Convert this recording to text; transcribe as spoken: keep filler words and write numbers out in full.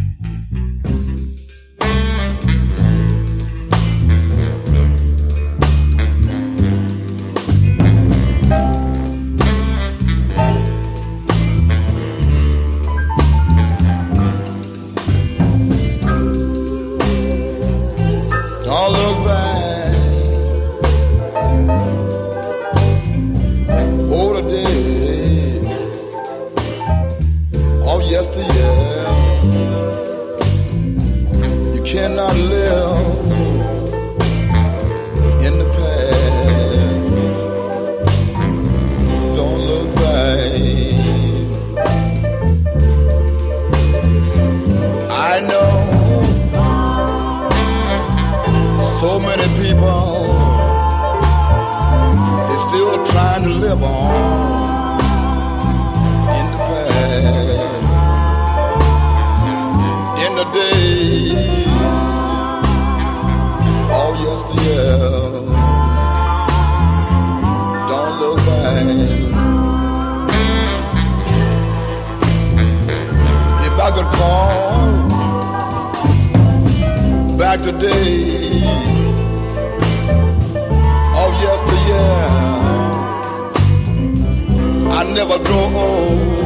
Don't look back over the day of yesteryear. You cannot live in the past. Don't look back. I know so many people, they're still trying to live on in the past. In the day, oh yesteryear. Don't look back. If I could call back today of yesteryear, I never grow old.